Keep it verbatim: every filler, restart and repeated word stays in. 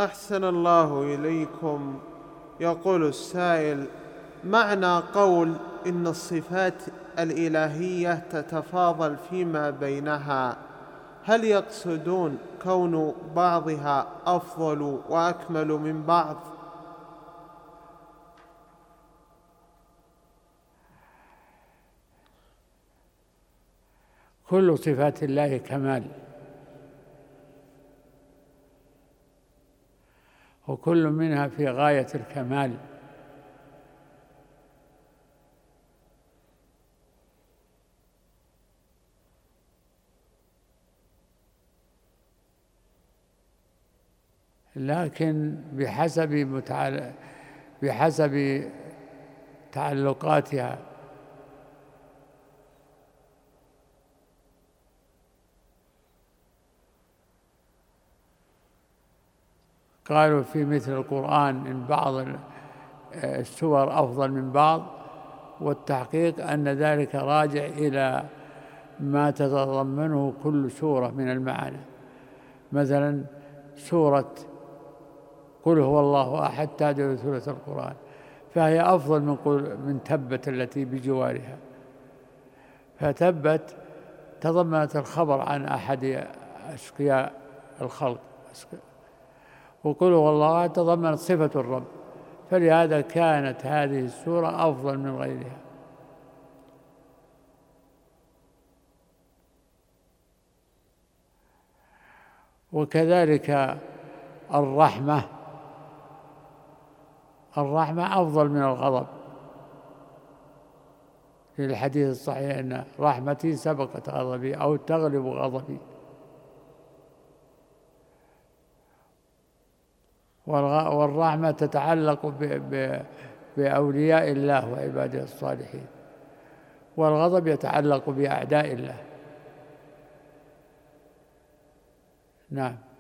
أحسن الله إليكم. يقول السائل: معنى قول إن الصفات الإلهية تتفاضل فيما بينها، هل يقصدون كون بعضها أفضل وأكمل من بعض؟ كل صفات الله كمال، وكل منها في غاية الكمال، لكن بحسب متعل... بحسب تعلقاتها. قالوا في مثل القرآن إن بعض السور أفضل من بعض، والتحقيق أن ذلك راجع إلى ما تتضمنه كل سورة من المعاني. مثلا سورة قل هو الله أحد تعدل ثلث القرآن، فهي أفضل من قل من تبت التي بجوارها، فتبت تضمنت الخبر عن أحد أشقياء الخلق، وقل هو الله أحد تضمنت صفة الرب، فلهذا كانت هذه السورة أفضل من غيرها. وكذلك الرحمة الرحمة أفضل من الغضب، في الحديث الصحيح أن رحمتي سبقت غضبي أو تغلب غضبي. والرحمة تتعلق بأولياء الله وعباده الصالحين، والغضب يتعلق بأعداء الله. نعم.